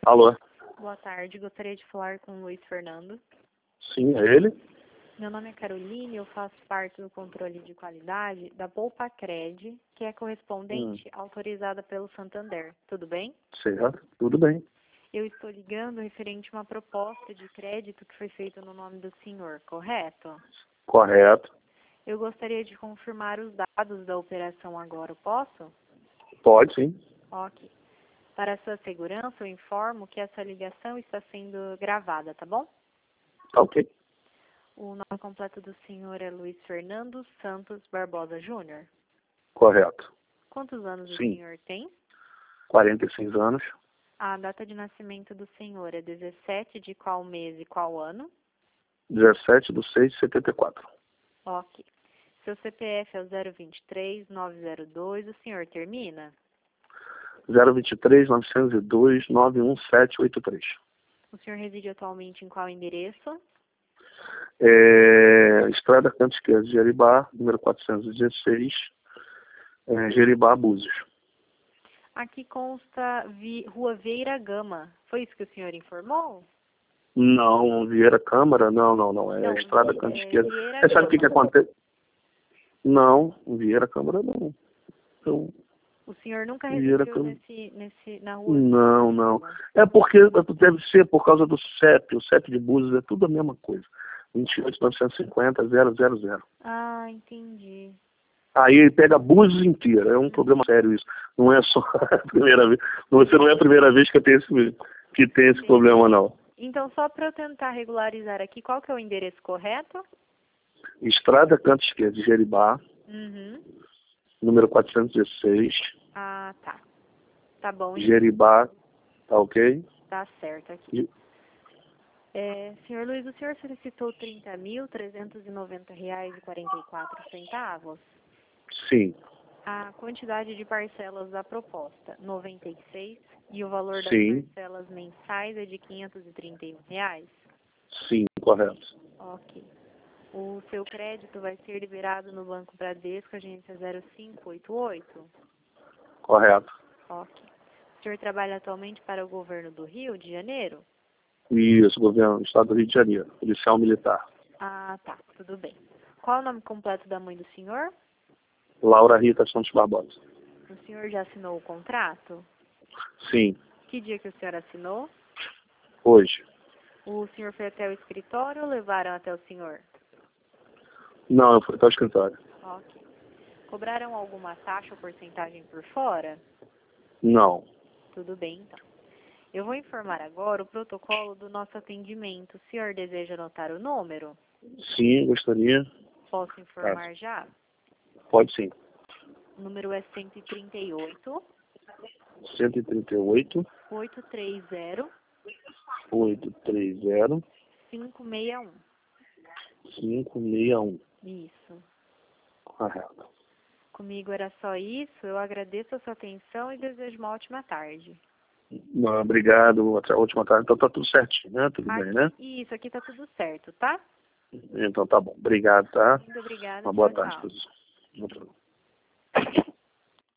Alô? Boa tarde, gostaria de falar com o Luiz Fernando. Sim, é ele? Meu nome é Caroline, eu faço parte do controle de qualidade da Poupa-Cred, que é correspondente autorizada pelo Santander. Tudo bem? Certo, tudo bem. Eu estou ligando referente a uma proposta de crédito que foi feita no nome do senhor, correto? Correto. Eu gostaria de confirmar os dados da operação agora, posso? Pode, sim. Ok. Para sua segurança, eu informo que essa ligação está sendo gravada, tá bom? Tá ok. O nome completo do senhor é Luiz Fernando Santos Barbosa Júnior. Correto. Quantos anos o Sim. senhor tem? 46 anos. A data de nascimento do senhor é 17 de qual mês e qual ano? 17/6/74. Ok. Seu CPF é o 023-902, o senhor termina? 023-902-91783. O senhor reside atualmente em qual endereço? Estrada Canto Esquerdo, Jeribá, número 416, Jeribá, Búzios. Aqui consta Rua Vieira Gama. Foi isso que o senhor informou? Não, Vieira Câmara, não. É Não, a Estrada Canto Esquerdo. Vieira Você sabe o que Gama. acontece? Não, Vieira Câmara não. Então, O senhor nunca Vieira residiu Câmara. na rua? Não. É porque deve ser por causa do CEP. O CEP de Búzios é tudo a mesma coisa. 28.950.000. Ah, entendi. Aí ele pega Búzios inteiro. É um problema sério isso. Não é só a primeira vez. Você não é a primeira vez que tem esse problema, não. Então, só para eu tentar regularizar aqui, qual que é o endereço correto? Estrada Canto Esquerdo, Jeribá, número 416. Ah, tá. Tá bom, então. Jeribá, tá ok? Tá certo aqui. Senhor Luiz, o senhor solicitou R$ 30.390,44. Sim. A quantidade de parcelas da proposta, 96, e o valor das Sim. parcelas mensais é de R$ 531. Sim, correto. Ok. O seu crédito vai ser liberado no Banco Bradesco, agência 0588? Correto. Ok. O senhor trabalha atualmente para o governo do Rio de Janeiro? Isso, governo do Estado do Rio de Janeiro, policial militar. Ah, tá. Tudo bem. Qual é o nome completo da mãe do senhor? Laura Rita Santos Barbosa. O senhor já assinou o contrato? Sim, Que dia que o senhor assinou? hoje. O senhor foi até o escritório ou levaram até o senhor? Não, eu fui até o escritório. Ok. Cobraram alguma taxa ou porcentagem por fora? Não. Tudo bem, então. Eu vou informar agora o protocolo do nosso atendimento. O senhor deseja anotar o número? Sim, gostaria. Posso informar já? Pode sim. O número é 138 138 830 830 561. 561. Isso. Correto. Comigo era só isso. Eu agradeço a sua atenção e desejo uma ótima tarde. Não, obrigado. Até a última tarde. Então tá tudo certinho, né? Tudo bem, né? Isso, aqui tá tudo certo, tá? Então tá bom. Obrigado, tá? Muito obrigada. Uma boa Tchau, tarde tchau. a todos.